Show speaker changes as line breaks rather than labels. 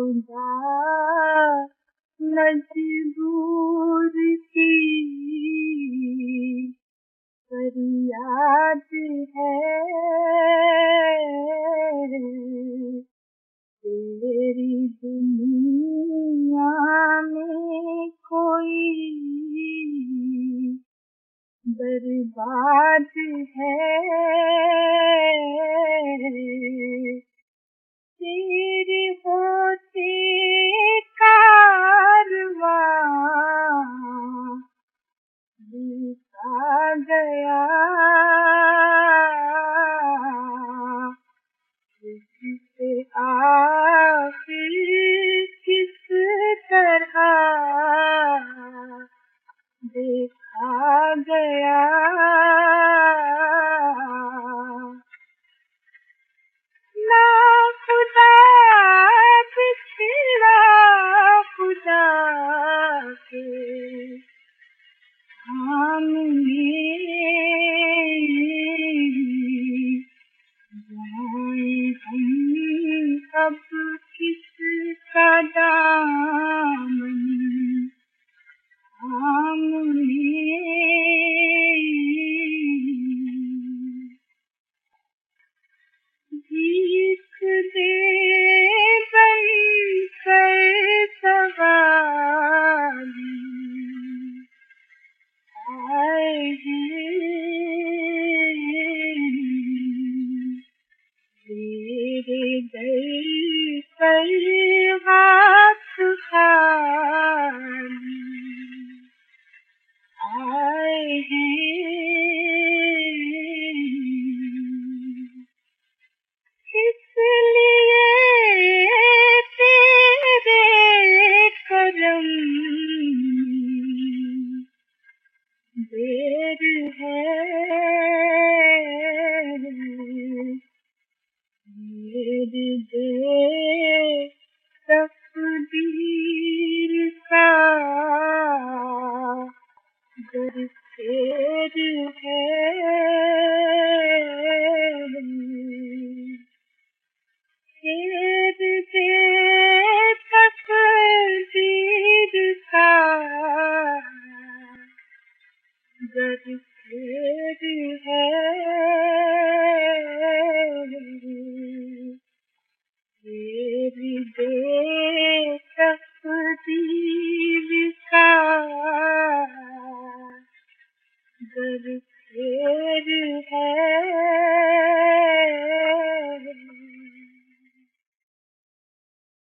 خدا مجبور کی فریاد ہے، تیری دنیا میں کوئی برباد ہے، تیرے ہوتے کارواں روکا گیا، اس سے آخر کس طرح دیکھا گیا، نہ خدا بچھڑا خدا کے سامنے، جائیں ہم اب کس کا دامن تھامنے، بھیک دے بن کر سوالی آئے ہیں، تیرے در پر ہاتھ خالی آئے ہیں، اس لیے تیرے کرم دیر ہے، دیر دے تقدیر کا گر خیر ہے، خیر دے تقدیر کا گر خیر ہے، خیر دے تقدیر